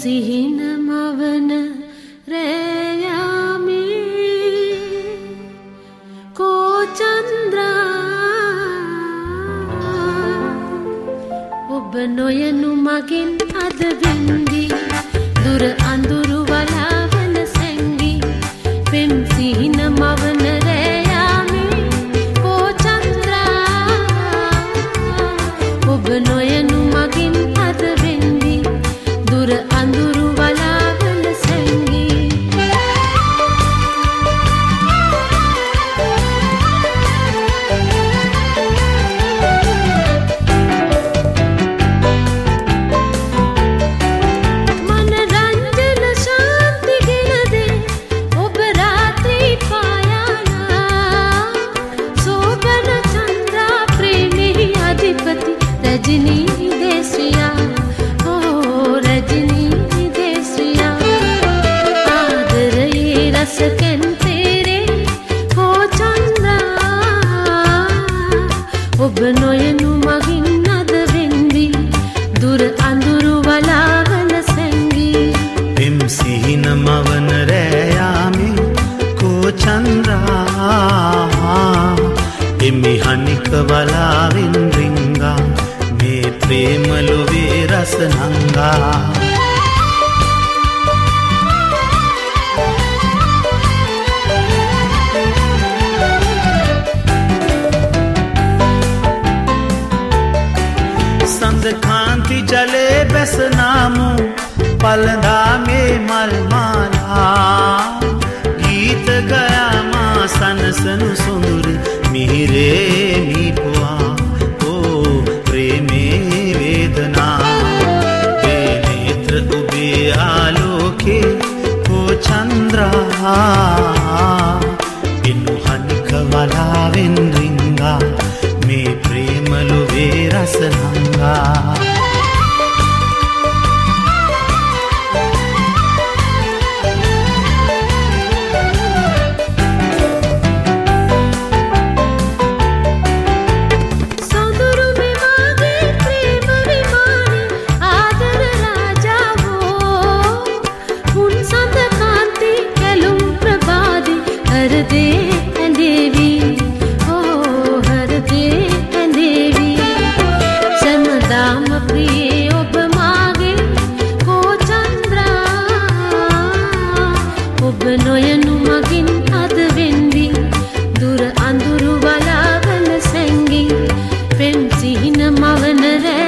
සිහින මවන රෑයාමි කෝ චන්ද්‍රා ඔබ නොයනු මගින් අද වින්දි දුර අඳුරු වලාවන සැංගි පෙම් සිහින මවන රෑයාමි කෝ චන්ද්‍රා ඔබ නොයනු මගින් අද වින්දි දුර අඳුරු වලාවන සැංගි रजनी देसिया ओ रजनी देसिया आदर ये रस कन तेरे हो चंद्रा ඔබ නොයනු මගින් අද වෙන්දි දුර අඳුරු වලාවන සැංගි පෙම් සිහින මවන රෑයාමි කෝ චන්ද්‍රා එමි හනික වලාවෙන් රිංගා මේ ප්‍රේම ලොවේ රස නංගා සඳ කාන්ති ජලේ බැස නාමු පළඳා මේ මල් මාලා ගීත ගයා මා සනසනු සොඳුරු මිහිරේ නිපුවා ඕ ප්‍රේමේ වේදනා ඒ නේත්‍ර ඔබේ ආලෝකේ කෝ චන්ද්‍රා එනු හනික වලාවෙන් රිංගා මේ ප්‍රේම ලොවේ රස නංගා නොයනු මගින් අද වෙන්දි දුර අඳුරු වලාවන සැංගි පෙම් සිහින මවන රෑ